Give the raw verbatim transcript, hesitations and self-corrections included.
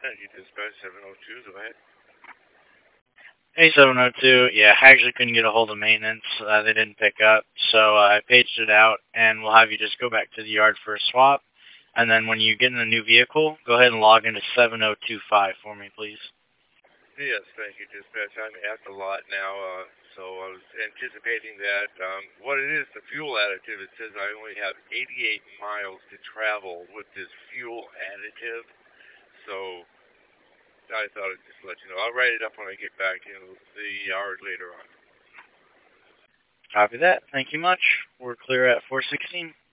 Thank you, dispatch seven oh two, go ahead. Hey, seven oh two. Yeah, I actually couldn't get a hold of maintenance. Uh, they didn't pick up, so uh, I paged it out, and we'll have you just go back to the yard for a swap. And then when you get in a new vehicle, go ahead and log into seven oh two five for me, please. Yes, thank you, dispatch. I'm at the lot now, uh, so I was anticipating that. Um, what it is, the fuel additive, it says I only have eighty-eight miles to travel with this fuel additive, so I thought I'd just let you know. I'll write it up when I get back in the yard later on. Copy that. Thank you much. We're clear at four sixteen.